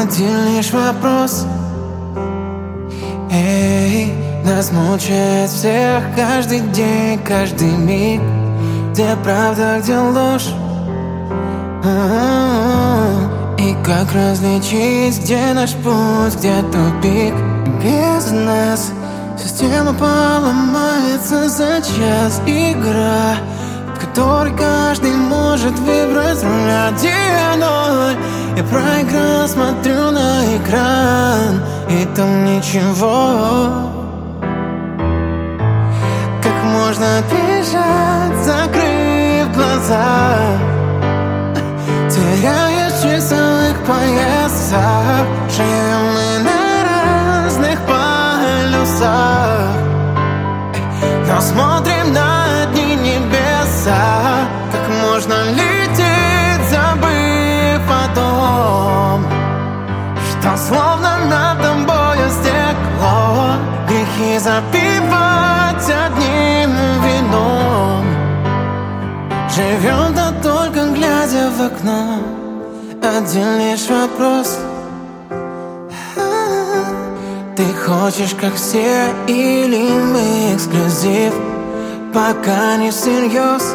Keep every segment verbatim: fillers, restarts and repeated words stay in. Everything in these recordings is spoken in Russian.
один лишь вопрос. Эй, нас мучает всех каждый день, каждый миг. Где правда, где ложь? А-а-а. И как различить, где наш путь, где тупик? Без нас система поломается за час. Игра, в которой каждый может выбрать роль. Один ноль. Я проиграл, смотрю на экран, и там ничего. Как можно бежать, закрыв глаза? Теряюсь в часовых поясах. Живем мы на разных полюсах, но смотрим на одни небеса. Как можно лететь, забыв о том, что словно над тобою стекло. Грехи запивать одним вином. Живем да только глядя в окно. Один лишь вопрос. Ты хочешь как все или мы эксклюзив? Пока не всерьез.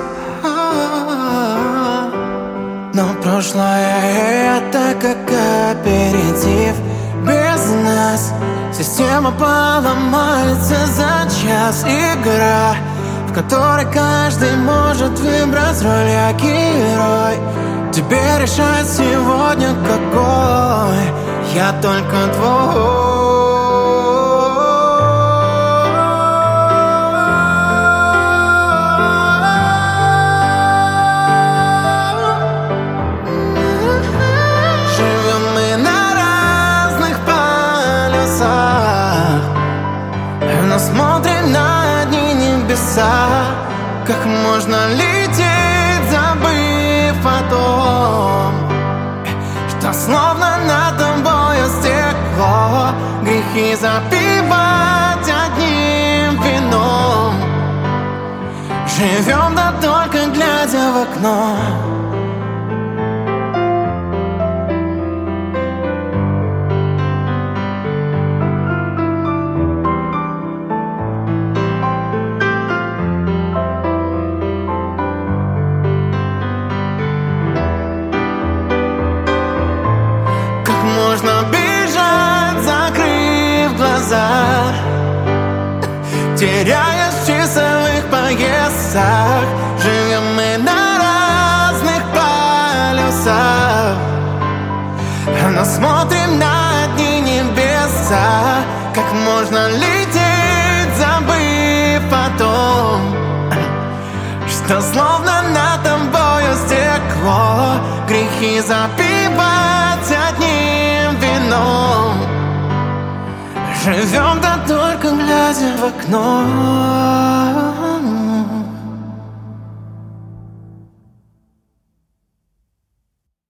Но прошлое это как аперитив. Без нас система поломается за час. Игра, в которой каждый может выбрать роль. Я герой, тебе решать сегодня какой. Я только твой. Но смотрим на одни небеса. Как можно лететь, забыв о том, что словно над тобою стекло. Грехи запивать одним вином. Живем да только глядя в окно. Можно бежать, закрыв глаза, теряясь в часовых поясах. Живем мы на разных полюсах, но смотрим на одни небеса. Как можно лететь, забыв о том, что словно над тобою стекло. Грехи запивать одним вином. Живем да только глядя в окно.